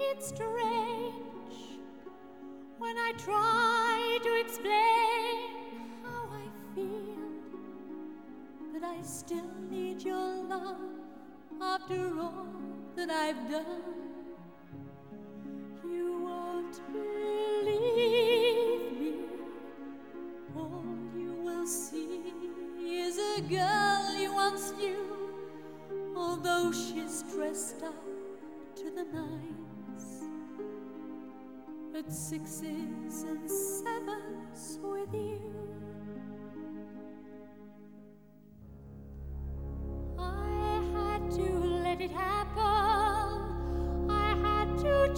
It's strange when I try to explain how I feel, but I still need your love after all that I've done. You won't believe me. All you will see is a girl you once knew, although she's dressed up to the nines at sixes and sevens with you. I had to let it happen. I had to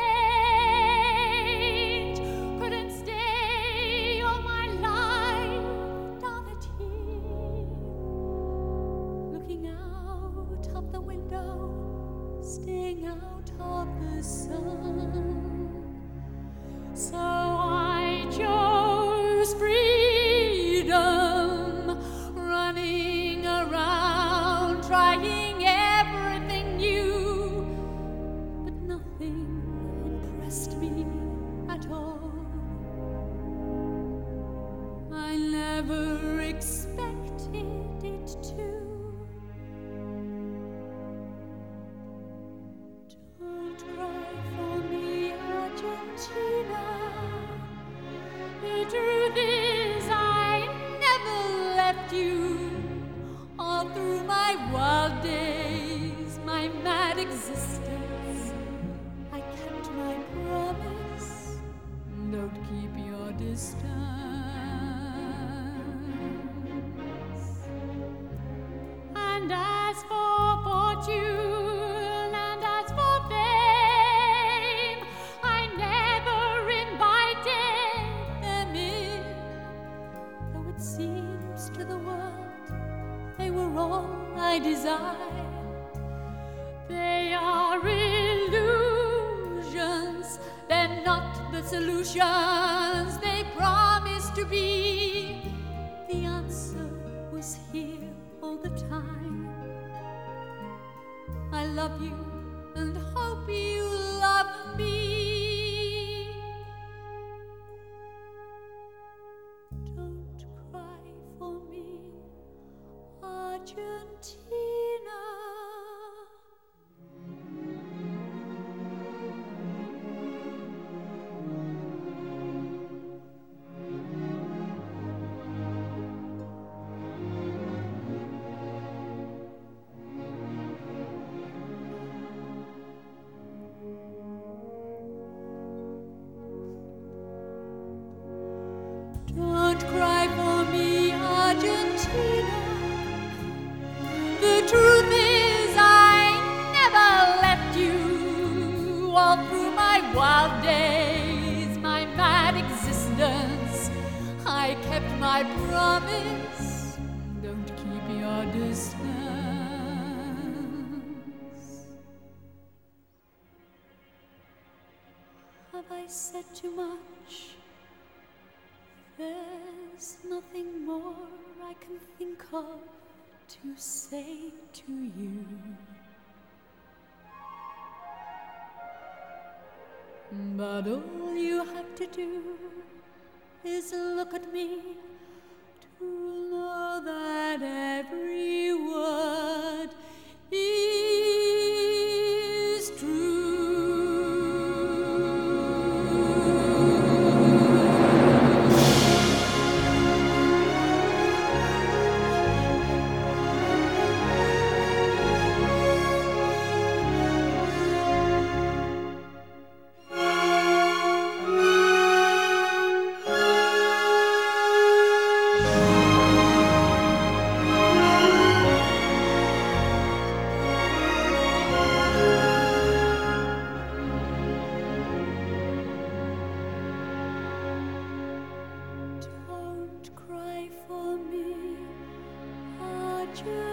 change. Couldn't stay all my life down at here, looking out of the window, staying out of the sun. So I chose freedom, running around, trying everything new, but nothing impressed me at all. I never expected it to. Don't cry for me, Argentina. The truth is I never left you. All through my wild days, my mad existence, I kept my promise. Don't keep your distance. And as for fortune and as for fame, I never invited them in, though it seems to the world they were all I desired. They are illusions, they're not the solutions they promise to be. The answer was here all the time. I love you and hope you love me. Don't cry for me, Argentina. Don't cry for me, Argentina. The truth is I never left you. All through my wild days, my mad existence, I kept my promise. Don't keep your distance. Have I said too much? There's nothing more I can think of to say to you. But all you have to do is look at me to know that every word is true. Don't cry for me, Argentina.